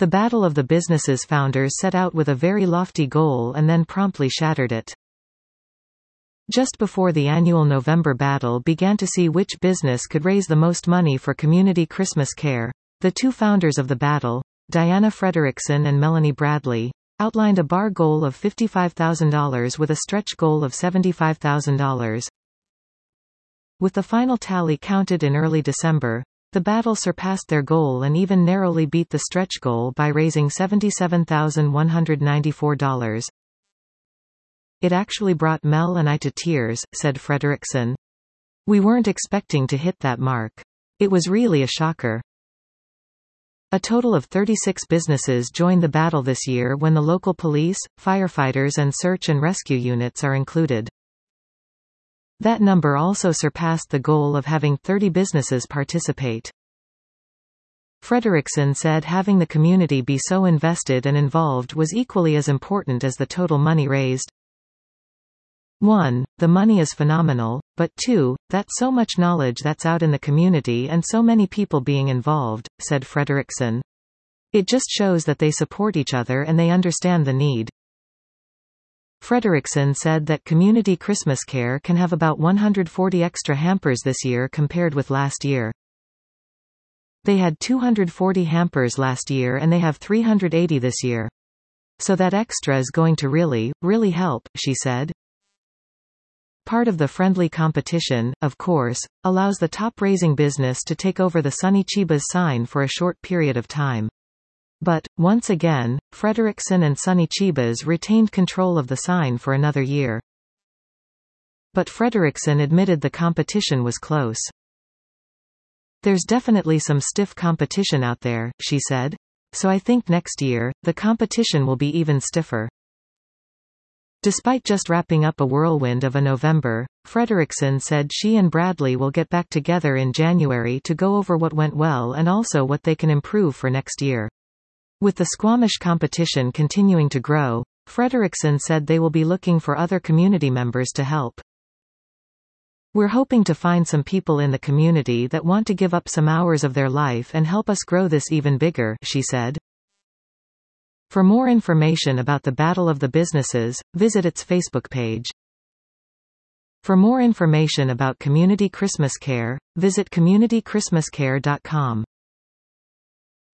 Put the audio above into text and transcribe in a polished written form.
The Battle of the Businesses founders set out with a very lofty goal and then promptly shattered it. Just before the annual November battle began to see which business could raise the most money for community Christmas care, the two founders of the battle, Diana Frederickson and Melanie Bradley, outlined a bar goal of $55,000 with a stretch goal of $75,000. With the final tally counted in early December, the battle surpassed their goal and even narrowly beat the stretch goal by raising $77,194. "It actually brought Mel and I to tears," said Frederickson. "We weren't expecting to hit that mark. It was really a shocker." A total of 36 businesses joined the battle this year when the local police, firefighters and search and rescue units are included. That number also surpassed the goal of having 30 businesses participate. Frederickson said having the community be so invested and involved was equally as important as the total money raised. 1. The money is phenomenal, but 2. That's so much knowledge that's out in the community and so many people being involved, said Frederickson. It just shows that they support each other and they understand the need. Frederickson said that community Christmas care can have about 140 extra hampers this year compared with last year. They had 240 hampers last year and they have 380 this year. So that extra is going to really help, she said. Part of the friendly competition, of course, allows the top-raising business to take over the Sunny Chibas sign for a short period of time. But, once again, Frederickson and Sunny Chibas retained control of the sign for another year. But Frederickson admitted the competition was close. "There's definitely some stiff competition out there," she said. "So I think next year, the competition will be even stiffer." Despite just wrapping up a whirlwind of a November, Frederickson said she and Bradley will get back together in January to go over what went well and also what they can improve for next year. With the Squamish competition continuing to grow, Frederickson said they will be looking for other community members to help. "We're hoping to find some people in the community that want to give up some hours of their life and help us grow this even bigger," she said. For more information about the Battle of the Businesses, visit its Facebook page. For more information about Community Christmas Care, visit communitychristmascare.com.